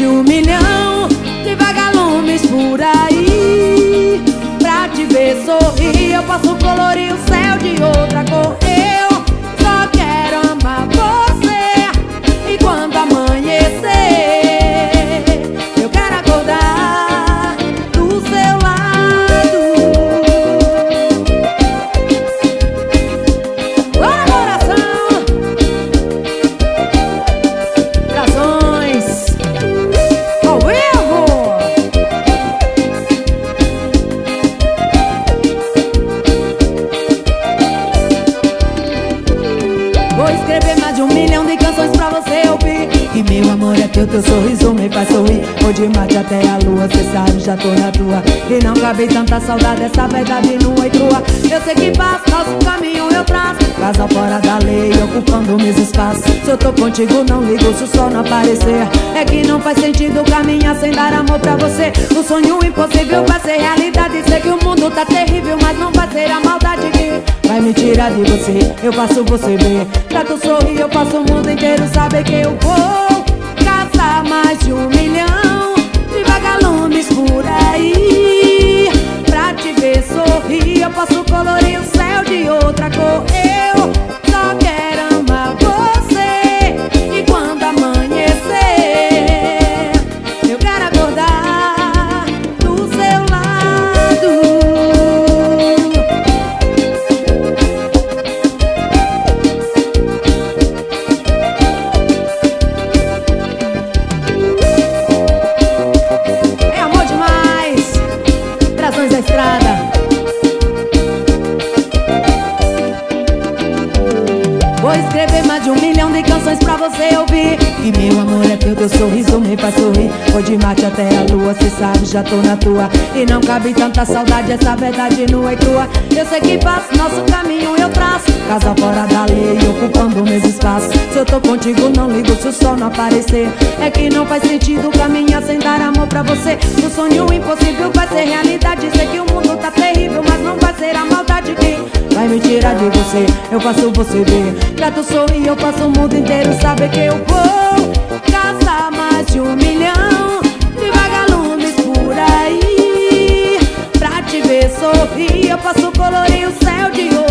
de 1 milhão de vagalumes por aí. Pra te ver sorrir, eu posso colorir o céu de outra cor. Eu só quero amar você. E quando amanhecer, eu quero acordar do seu lado. Bora, coração! Corações ao vivo! Vou escrever mais de 1 milhão de canções pra você ouvir. E meu amor é teu sorriso me faz sorrir. Vou de Marte até a lua, cê sabe, já tô na tua. E não cabe tanta saudade, essa verdade nua e crua. Eu sei que passo, nosso caminho eu traço. Casal fora da lei, ocupando meus espaços. Se eu tô contigo não ligo se o sol não aparecer. É que não faz sentido caminhar sem dar amor pra você. O sonho impossível vai ser realidade. Sei que o mundo tá terrível, mas não vai ser a maldade que vai me tirar de você. Eu faço você ver, pra tu sorrir eu faço o mundo inteiro saber que eu vou caçar mais de 1 milhão de vagalumes por aí. Pra te ver sorrir, eu posso colorir o céu de outra cor. Eu só quero amar você. E quando amanhecer, eu quero acordar do seu lado. É amor demais, Trações da Estrada. Vou escrever mais de 1 milhão de canções pra você ouvir. E meu amor é teu sorriso me faz sorrir. Vou de Marte até a lua, cê sabe, já tô na tua. E não cabe tanta saudade, essa verdade nua e crua. Eu sei que passo, nosso caminho eu traço. Casal fora da lei, ocupando meus espaços. Se eu tô contigo não ligo se o sol não aparecer. É que não faz sentido caminhar sem dar amor pra você. O sonho impossível vai ser realidade. Sei que o mundo tá terrível, mas não vai ser a maldade que vai me tirar de você. Eu faço você ver, pra tu sorrir eu faço o mundo inteiro saber que eu vou caçar mais de 1 milhão de vagalumes por aí. Pra te ver sorrir eu posso colorir o céu de